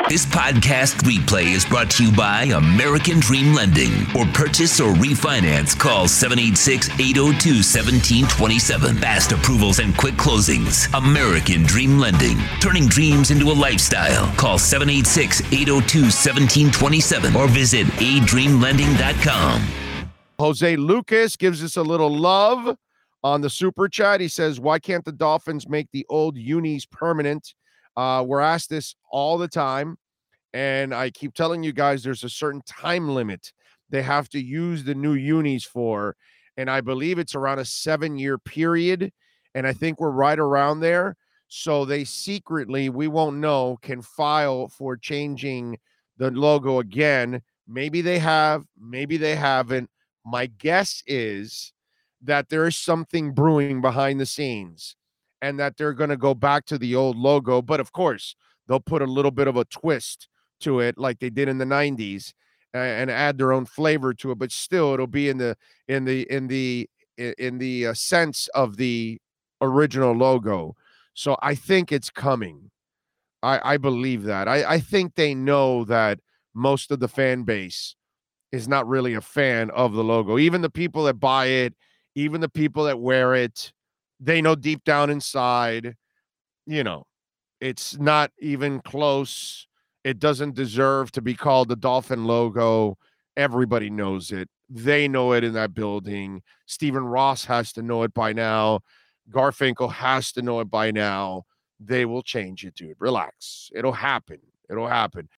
This podcast replay is brought to you by American Dream Lending. For purchase or refinance, call 786-802-1727. Fast approvals and quick closings. American Dream Lending. Turning dreams into a lifestyle. Call 786-802-1727 or visit adreamlending.com. Jose Lucas gives us a little love on the super chat. He says, why can't the Dolphins make the old unis permanent? We're asked this all the time, and I keep telling you guys there's a certain time limit they have to use the new unis for, and I believe it's around a 7-year period, and I think we're right around there. So they secretly, we won't know, can file for changing the logo again. Maybe they have, maybe they haven't. My guess is that there is something brewing behind the scenes, and that they're going to go back to the old logo. But of course, they'll put a little bit of a twist to it like they did in the 90s and add their own flavor to it. But still, it'll be in the sense of the original logo. So I think it's coming. I believe that. I think they know that most of the fan base is not really a fan of the logo. Even the people that buy it, even the people that wear it, they know deep down inside, it's not even close. It doesn't deserve to be called the Dolphin logo. Everybody knows it. They know it in that building. Stephen Ross has to know it by now. Garfinkel has to know it by now. They will change it, dude. Relax. It'll happen. It'll happen.